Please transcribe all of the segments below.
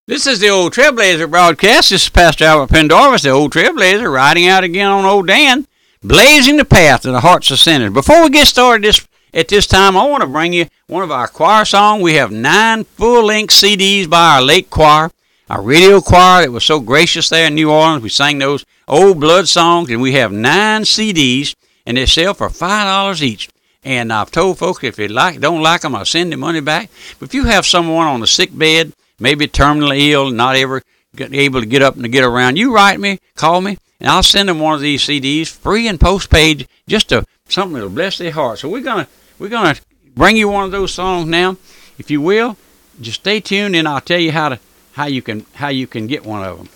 This is the Old Trailblazer broadcast. This is Pastor Albert Pendarvis, the Old Trailblazer, riding out again on Old Dan, blazing the path to the hearts of sinners. Before we get started at this time, I want to bring you one of our choir songs. We have 9 full-length CDs by our late choir, our radio choir that was so gracious there in New Orleans. We sang those old blood songs, and we have 9 CDs, and they sell for $5 each. And I've told folks if they don't like them, I'll send the money back. But if you have someone on the sick bed, maybe terminally ill, not ever able to get up and to get around, you write me, call me, and I'll send them one of these CDs, free and postpaid, just something that'll bless their heart. So we're gonna bring you one of those songs now. If you will, just stay tuned, and I'll tell you how you can get one of them.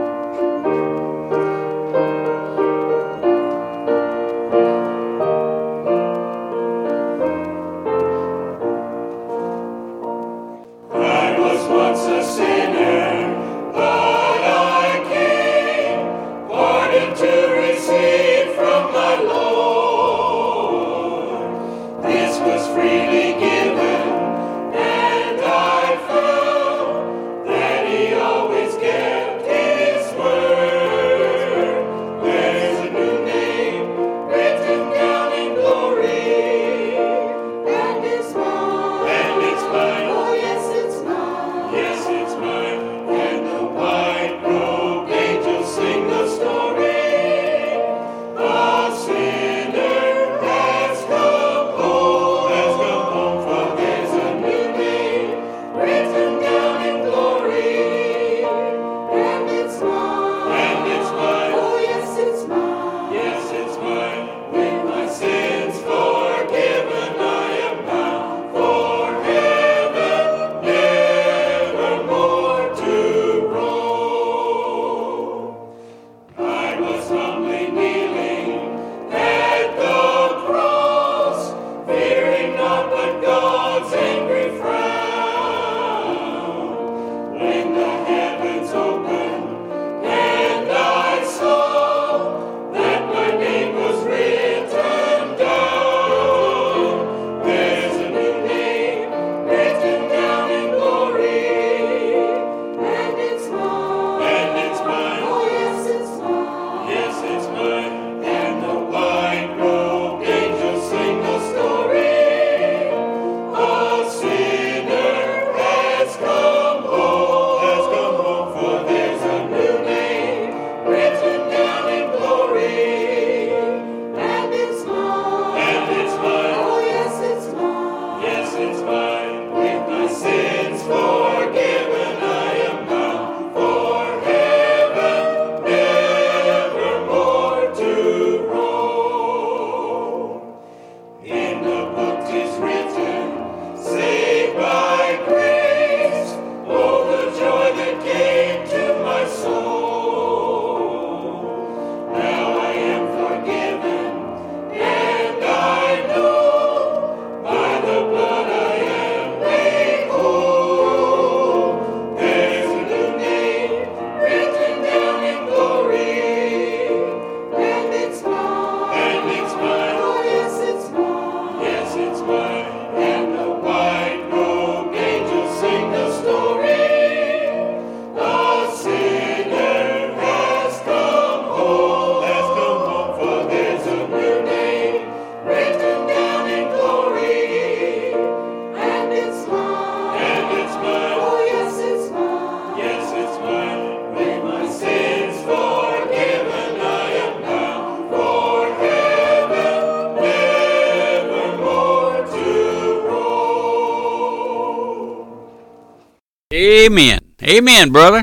Amen. Amen, brother.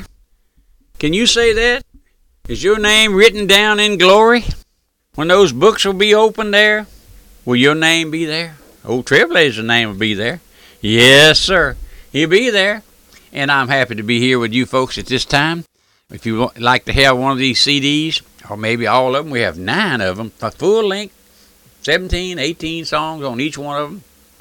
Can you say that? Is your name written down in glory? When those books will be open there, will your name be there? Old Trailblazer's name will be there. Yes, sir. He'll be there. And I'm happy to be here with you folks at this time. If you would like to have one of these CDs, or maybe all of them, we have 9 of them, a full length, 17, 18 songs on each one of them.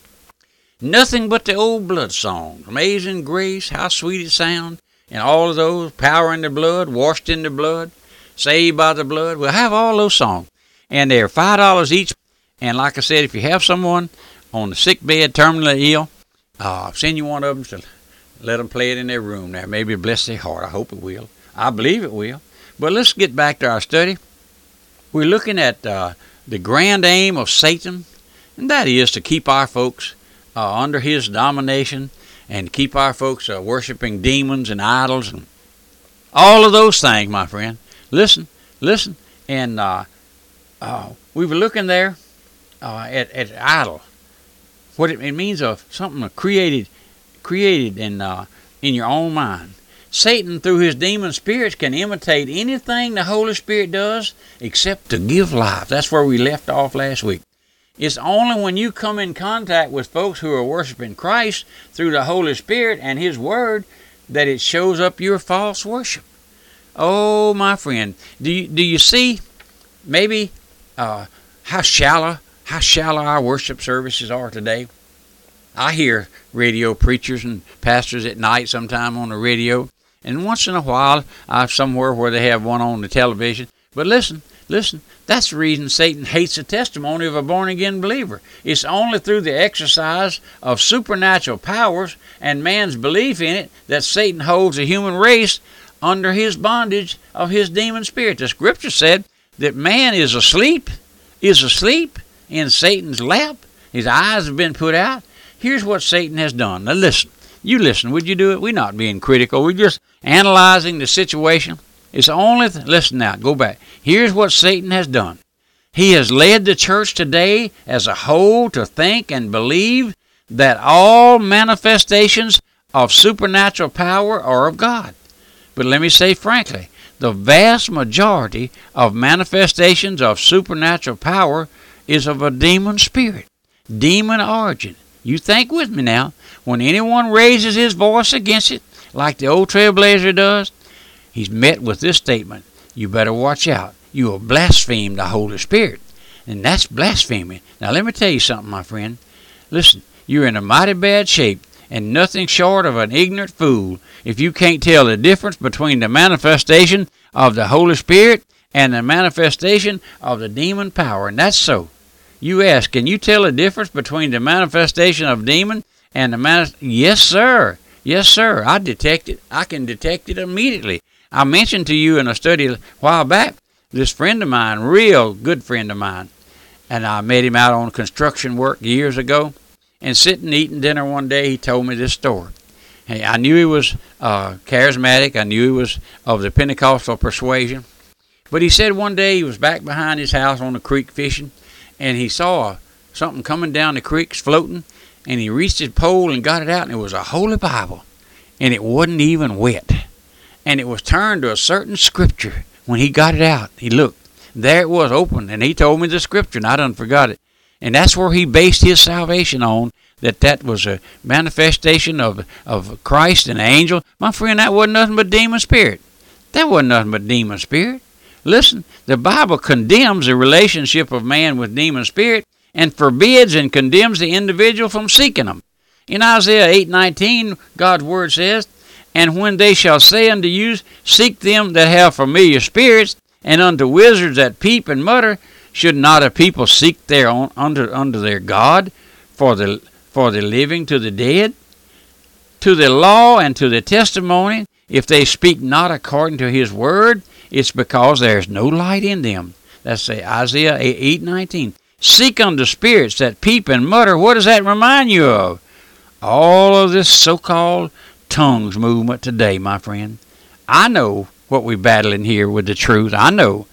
Nothing but the old blood songs. Amazing Grace, how sweet it sounds. And all of those, Power in the Blood, Washed in the Blood, Saved by the Blood. We'll have all those songs. And they're $5 each. And like I said, if you have someone on the sick bed, terminally ill, send you one of them to Let them play it in their room there. Maybe bless their heart. I hope it will. I believe it will. But let's get back to our study. We're looking at the grand aim of Satan, and that is to keep our folks under his domination and keep our folks worshiping demons and idols and all of those things, my friend. Listen. And we were looking there at idol. What it means of something created in your own mind. Satan, through his demon spirits, can imitate anything the Holy Spirit does except to give life. That's where we left off last week. It's only when you come in contact with folks who are worshiping Christ through the Holy Spirit and His Word that it shows up your false worship. Oh, my friend, do you see maybe how shallow our worship services are today? I hear radio preachers and pastors at night sometime on the radio, and once in a while I'm somewhere where they have one on the television. But listen, that's the reason Satan hates the testimony of a born-again believer. It's only through the exercise of supernatural powers and man's belief in it that Satan holds the human race under his bondage of his demon spirit. The Scripture said that man is asleep in Satan's lap. His eyes have been put out. Here's what Satan has done. Now listen. You listen. Would you do it? We're not being critical. We're just analyzing the situation. It's only... listen now. Go back. Here's what Satan has done. He has led the church today as a whole to think and believe that all manifestations of supernatural power are of God. But let me say frankly, the vast majority of manifestations of supernatural power is of a demon spirit, demon origin. You think with me now. When anyone raises his voice against it, like the old trailblazer does, he's met with this statement: you better watch out. You will blaspheme the Holy Spirit. And that's blasphemy. Now let me tell you something, my friend. Listen, you're in a mighty bad shape and nothing short of an ignorant fool if you can't tell the difference between the manifestation of the Holy Spirit and the manifestation of the demon power. And that's so. You ask, can you tell the difference between the manifestation of demon and the Yes, sir. Yes, sir. I detect it. I can detect it immediately. I mentioned to you in a study a while back, this friend of mine, real good friend of mine, and I met him out on construction work years ago, and sitting eating dinner one day, he told me this story. And I knew he was charismatic. I knew he was of the Pentecostal persuasion. But he said one day he was back behind his house on the creek fishing, and he saw something coming down the creek floating, and he reached his pole and got it out, and it was a Holy Bible, and it wasn't even wet. And it was turned to a certain scripture. When he got it out, he looked. There it was open, and he told me the scripture, and I done forgot it. And that's where he based his salvation on, that was a manifestation of Christ and an angel. My friend, that wasn't nothing but demon spirit. That wasn't nothing but demon spirit. Listen, the Bible condemns the relationship of man with demon spirit and forbids and condemns the individual from seeking them. In Isaiah 8:19, God's word says, "And when they shall say unto you, seek them that have familiar spirits, and unto wizards that peep and mutter, should not a people seek their own unto their God for the living to the dead? To the law and to the testimony, if they speak not according to his word, it's because there is no light in them." That's Isaiah 8:19. Seek unto spirits that peep and mutter. What does that remind you of? All of this so-called tongues movement today, my friend. I know what we're battling here with the truth. I know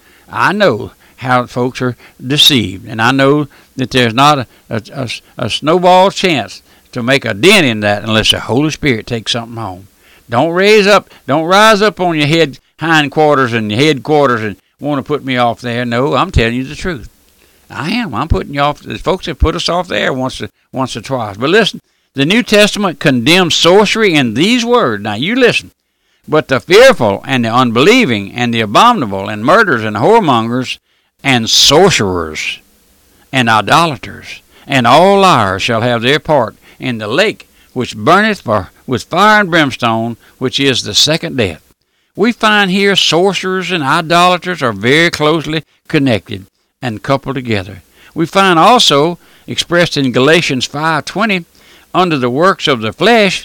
how folks are deceived, and I know that there's not a snowball's chance to make a dent in that unless the Holy Spirit takes something home. Don't rise up on your hindquarters and your headquarters and want to put me off there. No, I'm telling you the truth. I'm putting you off. The folks have put us off there once or twice. But listen, the New Testament condemns sorcery in these words. Now you listen. But the fearful and the unbelieving and the abominable and murderers and whoremongers and sorcerers and idolaters and all liars shall have their part in the lake which burneth with fire and brimstone, which is the second death. We find here sorcerers and idolaters are very closely connected and coupled together. We find also, expressed in Galatians 5:20, under the works of the flesh,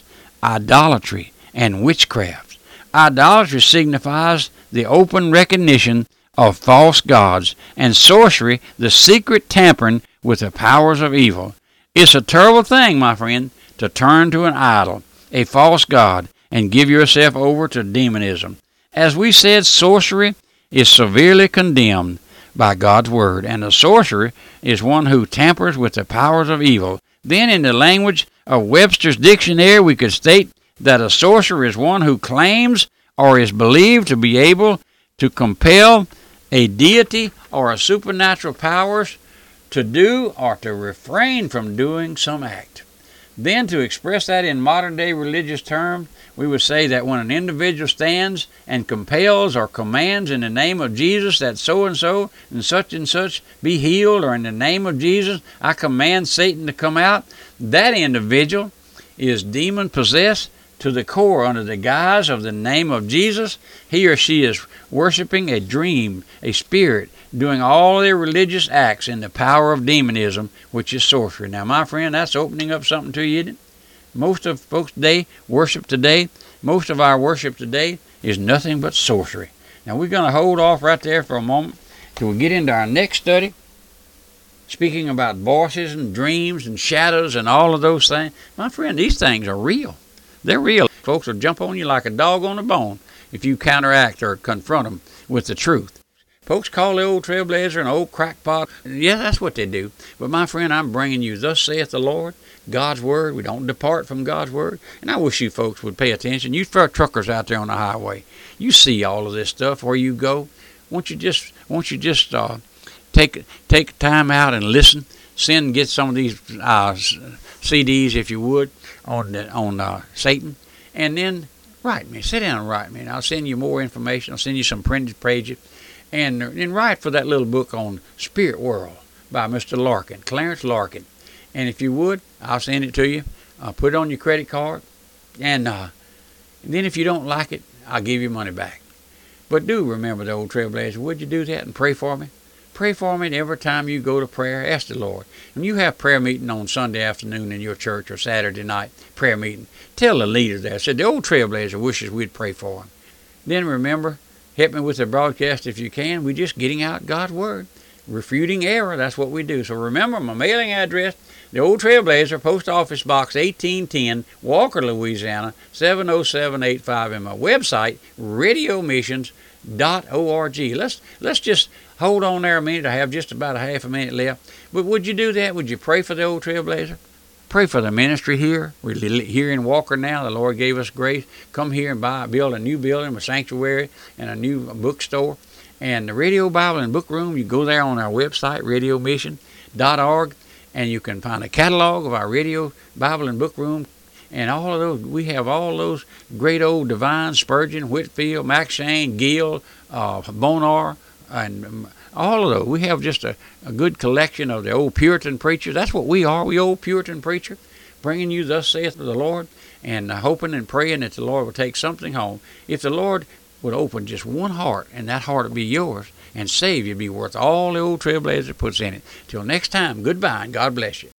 idolatry and witchcraft. Idolatry signifies the open recognition of false gods, and sorcery the secret tampering with the powers of evil. It's a terrible thing, my friend, to turn to an idol, a false god, and give yourself over to demonism. As we said, sorcery is severely condemned by God's word, and a sorcerer is one who tampers with the powers of evil. Then, in the language of Webster's dictionary, we could state that a sorcerer is one who claims or is believed to be able to compel a deity or a supernatural powers to do or to refrain from doing some act. Then, to express that in modern-day religious terms, we would say that when an individual stands and compels or commands in the name of Jesus that so-and-so and such be healed, or in the name of Jesus I command Satan to come out, that individual is demon-possessed to the core under the guise of the name of Jesus. He or she is worshiping a dream, a spirit, doing all their religious acts in the power of demonism, which is sorcery. Now, my friend, that's opening up something to you, isn't it? Most of folks today, most of our worship today is nothing but sorcery. Now, we're going to hold off right there for a moment till we get into our next study, speaking about voices and dreams and shadows and all of those things. My friend, these things are real. They're real. Folks will jump on you like a dog on a bone if you counteract or confront them with the truth. Folks call the old trailblazer an old crackpot. Yeah, that's what they do. But my friend, I'm bringing you, thus saith the Lord, God's word. We don't depart from God's word. And I wish you folks would pay attention. You truckers out there on the highway, you see all of this stuff where you go. Won't you just take time out and listen? Send and get some of these CDs, if you would, on Satan, and then write me. Sit down and write me, and I'll send you more information. I'll send you some printed pages, and write for that little book on Spirit World by Mr. Larkin, Clarence Larkin. And if you would, I'll send it to you. I'll put it on your credit card, and then if you don't like it, I'll give you money back. But do remember the old trailblazer. Would you do that and pray for me? Pray for me every time you go to prayer. Ask the Lord. When you have prayer meeting on Sunday afternoon in your church or Saturday night prayer meeting, tell the leader there, say, the old trailblazer wishes we'd pray for him. Then remember, help me with the broadcast if you can. We're just getting out God's word, refuting error. That's what we do. So remember, my mailing address, the Old Trailblazer, Post Office Box 1810, Walker, Louisiana, 70785, and my website, radiomissions.org. Let's just hold on there a minute. I have just about a half a minute left. But would you do that? Would you pray for the Old Trailblazer? Pray for the ministry here. We're here in Walker now. The Lord gave us grace. Come here and build a new building, a sanctuary, and a new bookstore. And the Radio Bible and Book Room, you go there on our website, radiomission.org, and you can find a catalog of our Radio Bible and Book Room. And all of those, we have all those great old divines, Spurgeon, Whitfield, Max Shane, Gill, Bonar, and all of those. We have just a good collection of the old Puritan preachers. That's what we are, we old Puritan preacher, bringing you thus saith the Lord, and hoping and praying that the Lord will take something home. If the Lord would open just one heart, and that heart would be yours, and save you, be worth all the old trailblazer puts in it. Till next time, goodbye, and God bless you.